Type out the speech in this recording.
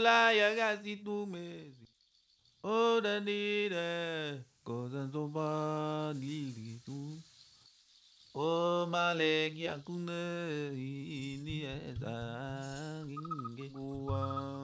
la ya gasi tu me. Oh da di da, cosa so ba di tu. Oh male ya kune ini esa inge gua.